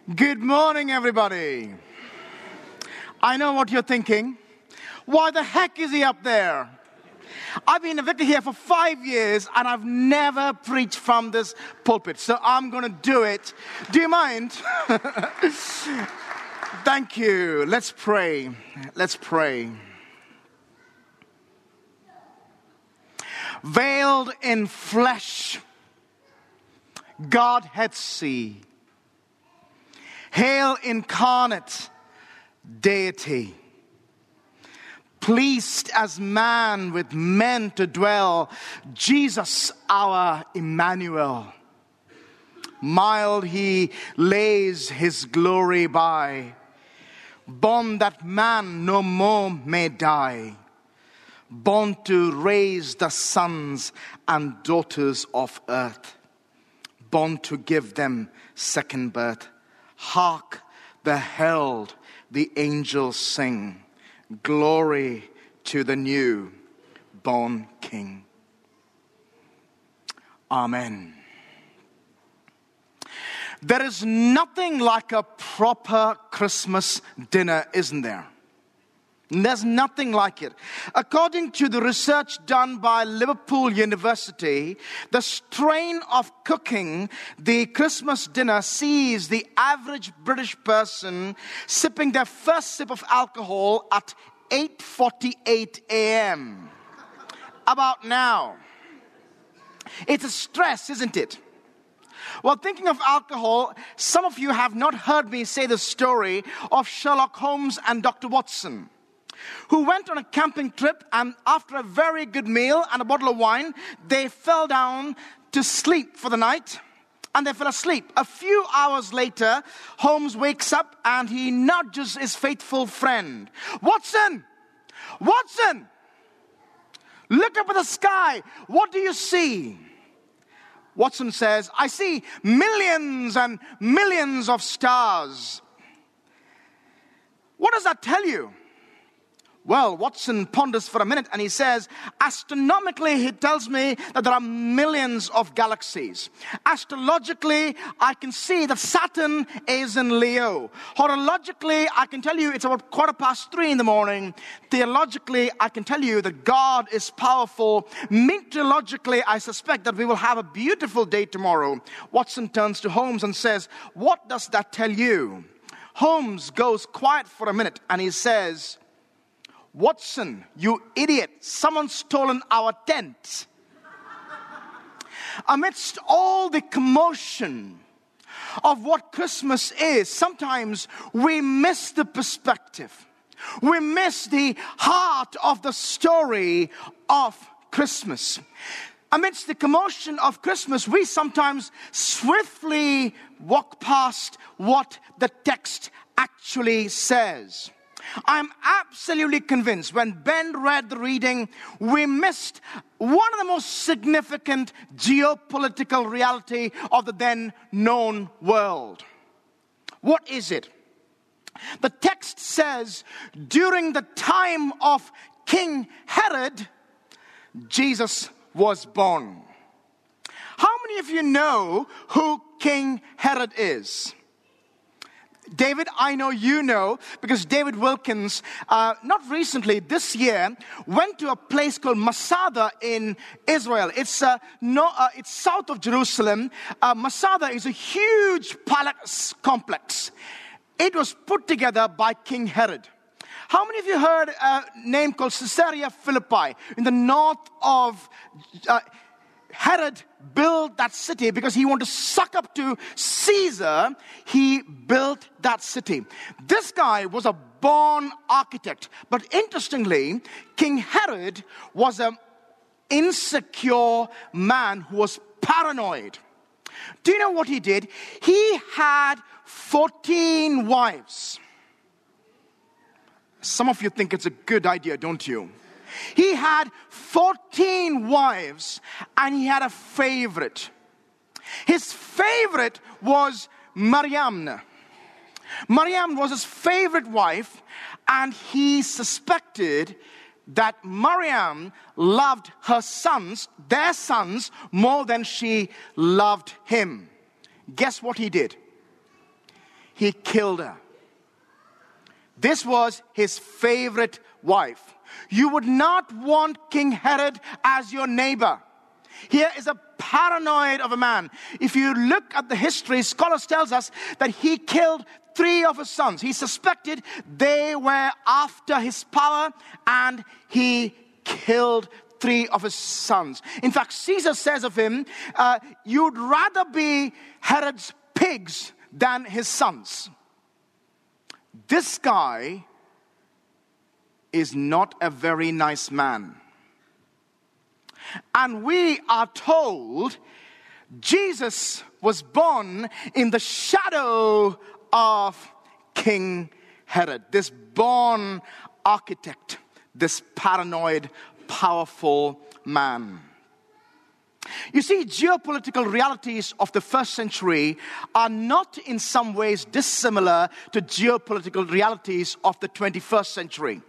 Good morning, everybody. I know what you're thinking. Why the heck is he up there? I've been a vicar here for 5 years and I've never preached from this pulpit, so I'm going to do it. Do you mind? Thank you. Let's pray. Let's pray. Veiled in flesh, Godhead see. Hail incarnate deity, pleased as man with men to dwell, Jesus our Emmanuel. Mild he lays his glory by, born that man no more may die, born to raise the sons and daughters of earth, born to give them second birth. Hark, the herald, the angels sing, glory to the new born King. Amen. There is nothing like a proper Christmas dinner, isn't there? There's nothing like it. According to the research done by Liverpool University, the strain of cooking the Christmas dinner sees the average British person sipping their first sip of alcohol at 8:48 a.m. About now. It's a stress, isn't it? Well, thinking of alcohol, some of you have not heard me say the story of Sherlock Holmes and Dr. Watson, who went on a camping trip, and after a very good meal and a bottle of wine, they fell down to sleep for the night, and they fell asleep. A few hours later, Holmes wakes up and he nudges his faithful friend. Watson! Watson! Look up at the sky. What do you see? Watson says, I see millions and millions of stars. What does that tell you? Well, Watson ponders for a minute and he says, astronomically, he tells me that there are millions of galaxies. Astrologically, I can see that Saturn is in Leo. Horologically, I can tell you it's about 3:15 in the morning. Theologically, I can tell you that God is powerful. Meteorologically, I suspect that we will have a beautiful day tomorrow. Watson turns to Holmes and says, what does that tell you? Holmes goes quiet for a minute and he says, Watson, you idiot, someone's stolen our tent. Amidst all the commotion of what Christmas is, sometimes we miss the perspective. We miss the heart of the story of Christmas. Amidst the commotion of Christmas, we sometimes swiftly walk past what the text actually says. I'm absolutely convinced when Ben read the reading, we missed one of the most significant geopolitical reality of the then known world. What is it? The text says, during the time of King Herod, Jesus was born. How many of you know who King Herod is? David, I know you know, because David Wilkins, not recently, this year, went to a place called Masada in Israel. It's south of Jerusalem. Masada is a huge palace complex. It was put together by King Herod. How many of you heard a name called Caesarea Philippi in the north of Herod built that city because he wanted to suck up to Caesar. He built that city. This guy was a born architect. But interestingly, King Herod was an insecure man who was paranoid. Do you know what he did? He had 14 wives. Some of you think it's a good idea, don't you? He had 14 wives and he had a favorite. His favorite was Mariamne. Mariamne was his favorite wife, and he suspected that Mariamne loved her sons, their sons, more than she loved him. Guess what he did? he killed her. This was his favorite wife. You would not want King Herod as your neighbor. Here is a paranoid of a man. If you look at the history, scholars tells us that he killed 3 of his sons. He suspected they were after his power, and he killed 3 of his sons. In fact, Caesar says of him, you'd rather be Herod's pigs than his sons. This guy is not a very nice man. And we are told Jesus was born in the shadow of King Herod. This born architect, this paranoid, powerful man. You see, geopolitical realities of the first century are not in some ways dissimilar to geopolitical realities of the 21st century.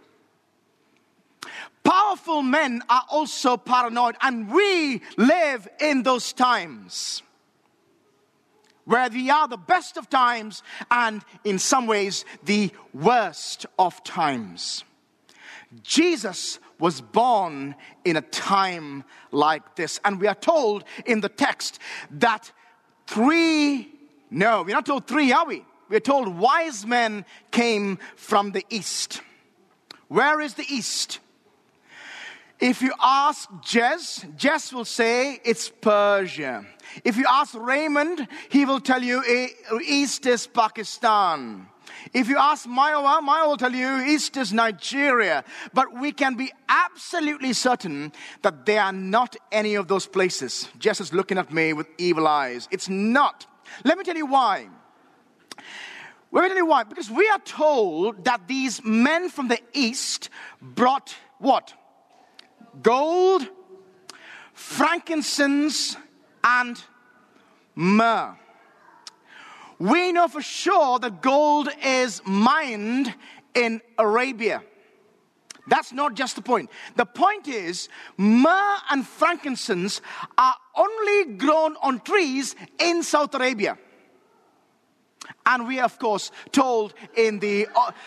Powerful men are also paranoid, and we live in those times where we are the best of times and in some ways the worst of times. Jesus was born in a time like this, and we are told in the text that we're not told 3, are we? We're told wise men came from the east. Where is the east? If you ask Jess will say it's Persia. If you ask Raymond, he will tell you east is Pakistan. If you ask Maya will tell you east is Nigeria. But we can be absolutely certain that they are not any of those places. Jess is looking at me with evil eyes. It's not. Let me tell you why. Because we are told that these men from the east brought what? Gold, frankincense, and myrrh. We know for sure that gold is mined in Arabia. That's not just the point. The point is, myrrh and frankincense are only grown on trees in Saudi Arabia. And we are, of course, told in the...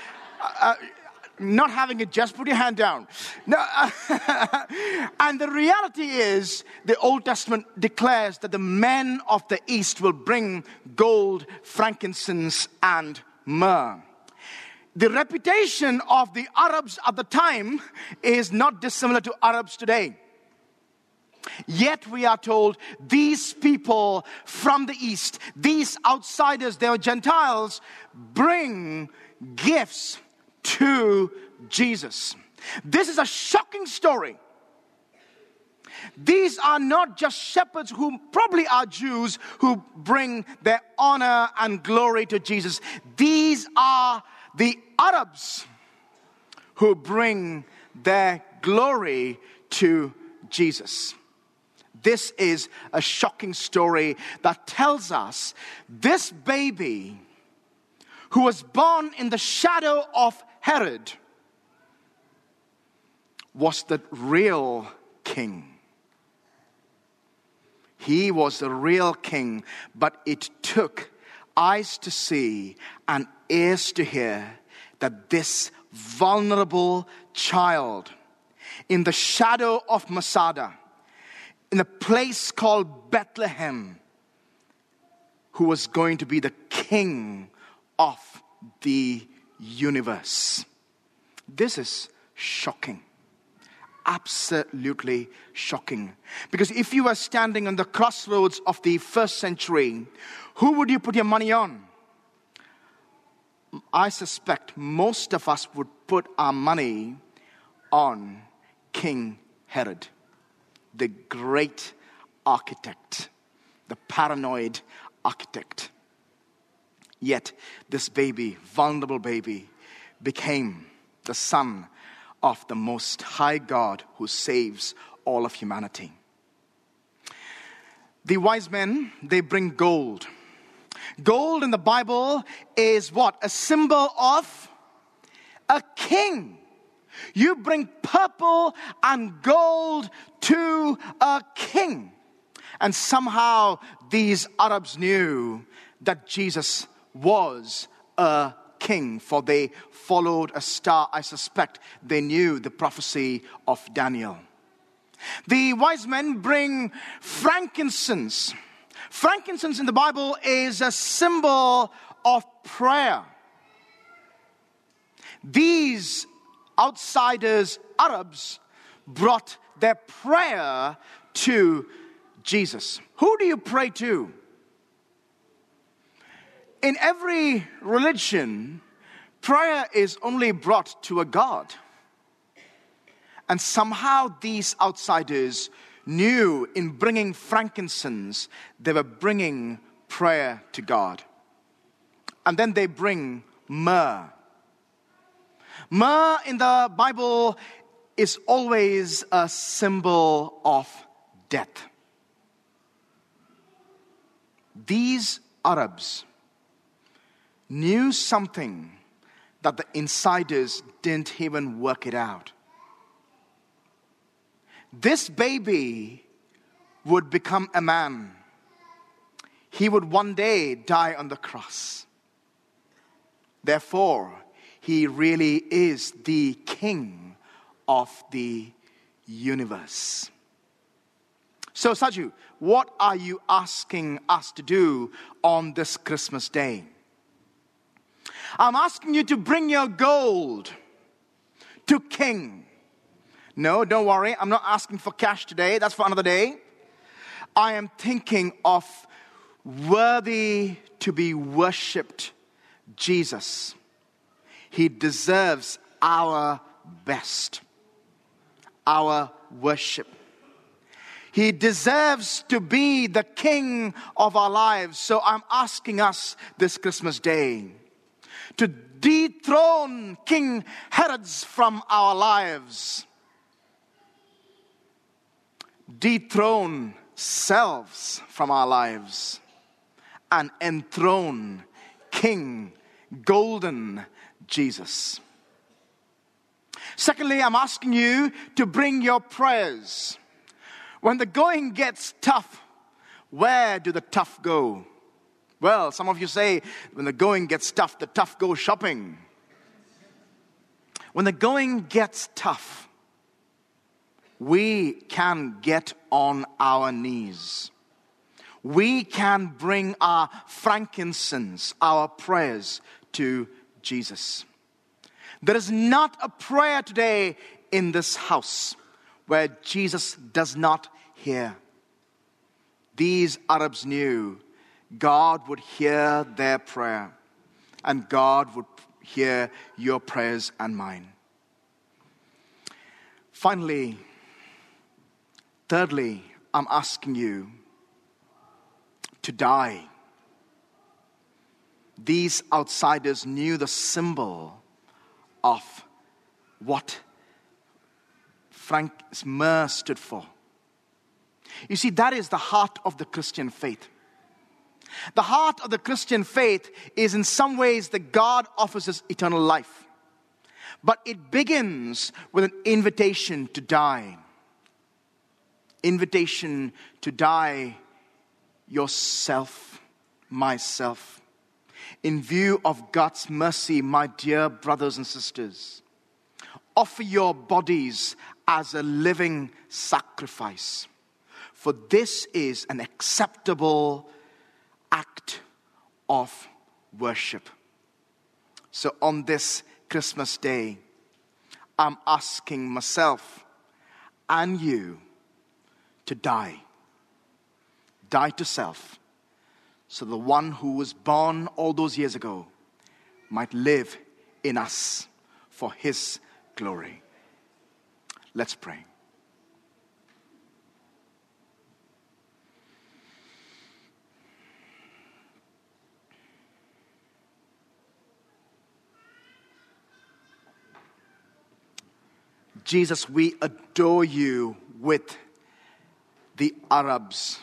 not having it, just put your hand down. No, and the reality is, the Old Testament declares that the men of the East will bring gold, frankincense, and myrrh. The reputation of the Arabs at the time is not dissimilar to Arabs today. Yet we are told these people from the East, these outsiders, they are Gentiles, bring gifts to Jesus. This is a shocking story. These are not just shepherds who probably are Jews who bring their honor and glory to Jesus. These are the Arabs who bring their glory to Jesus. This is a shocking story that tells us this baby who was born in the shadow of Herod was the real king. He was the real king, but it took eyes to see and ears to hear that this vulnerable child in the shadow of Masada, in a place called Bethlehem, who was going to be the king of the universe. This is shocking. Absolutely shocking. Because if you were standing on the crossroads of the first century, who would you put your money on? I suspect most of us would put our money on King Herod, the great architect, the paranoid architect. Yet this baby, vulnerable baby, became the son of the Most High God who saves all of humanity. The wise men, they bring gold. Gold in the Bible is what? A symbol of a king. You bring purple and gold to a king. And somehow these Arabs knew that Jesus was a king, for they followed a star. I suspect they knew the prophecy of Daniel. The wise men bring frankincense. Frankincense in the Bible is a symbol of prayer. These outsiders, Arabs, brought their prayer to Jesus. Who do you pray to? In every religion, prayer is only brought to a God. And somehow these outsiders knew in bringing frankincense, they were bringing prayer to God. And then they bring myrrh. Myrrh in the Bible is always a symbol of death. These Arabs knew something that the insiders didn't even work it out. This baby would become a man. He would one day die on the cross. Therefore, he really is the king of the universe. So, Saju, what are you asking us to do on this Christmas day? I'm asking you to bring your gold to King. No, don't worry. I'm not asking for cash today. That's for another day. I am thinking of worthy to be worshipped Jesus. He deserves our best, our worship. He deserves to be the king of our lives. So I'm asking us this Christmas day to dethrone King Herods from our lives. Dethrone selves from our lives and enthrone King Golden Jesus. Secondly, I'm asking you to bring your prayers. When the going gets tough, where do the tough go? Well, some of you say, when the going gets tough, the tough go shopping. When the going gets tough, we can get on our knees. We can bring our frankincense, our prayers to Jesus. There is not a prayer today in this house where Jesus does not hear. These Arabs knew God would hear their prayer, and God would hear your prayers and mine. Finally, thirdly, I'm asking you to die. These outsiders knew the symbol of what Frank's myrrh stood for. You see, that is the heart of the Christian faith. The heart of the Christian faith is in some ways that God offers us eternal life. But it begins with an invitation to die. Invitation to die yourself, myself. In view of God's mercy, my dear brothers and sisters, offer your bodies as a living sacrifice. For this is an acceptable act of worship. So on this Christmas day, I'm asking myself and you to die. Die to self, so the one who was born all those years ago might live in us for his glory. Let's pray. Jesus, we adore you with the Arabs.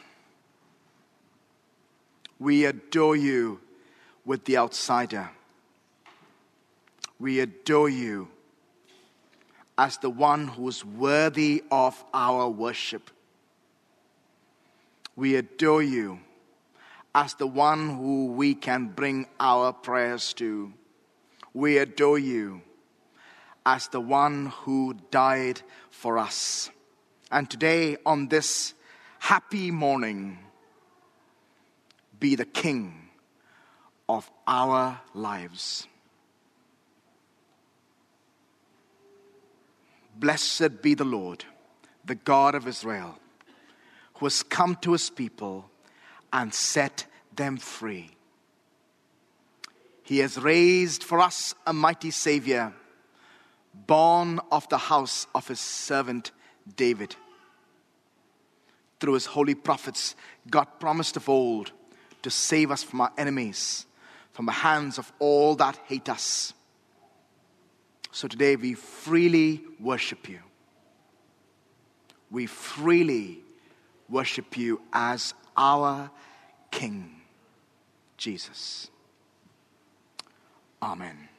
We adore you with the outsider. We adore you as the one who is worthy of our worship. We adore you as the one who we can bring our prayers to. We adore you as the one who died for us. And today, on this happy morning, be the King of our lives. Blessed be the Lord, the God of Israel, who has come to his people and set them free. He has raised for us a mighty Savior, born of the house of his servant David. Through his holy prophets, God promised of old to save us from our enemies, from the hands of all that hate us. So today we freely worship you. We freely worship you as our King, Jesus. Amen.